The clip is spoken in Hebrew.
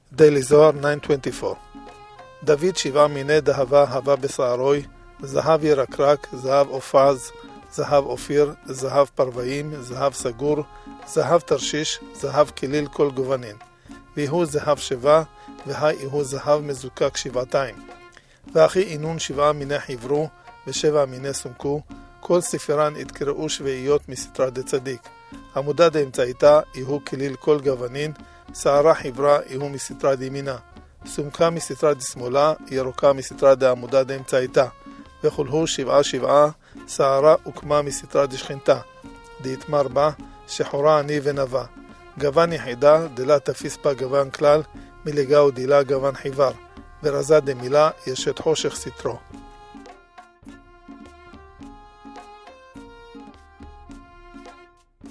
דיילי זוהר 924. דוד 7 מיני דהבה הווה בשערוי, זהב ירקרק, זהב אופז, זהב אופיר, זהב פרוויים, זהב סגור, זהב תרשיש, זהב כליל כל גוונין. ויהו זהב 7, והי הוא זהב מזוקק 7. ואחי אינון 7 מיני חברו, ו7 מיני סומקו, כל ספרן התקראו שביעיות מסתרה דצדיק. עמודה דאמצעיתה יהו כליל כל גוונין, שערה חברה יהו מסתרה דימינה. סומקה מסתרה דשמאלה, ירוקה מסתרה דעמודה דאמצעיתה. וכולהו 7, שערה הוקמה מסתרה דשכנתה. דהתמר בה, שחורה עני ונבה. גוון יחידה, דלה תפיס בה גוון כלל, מלגה ודילה גוון חיוור. ורזה דמילה, ישת חושך סתרו.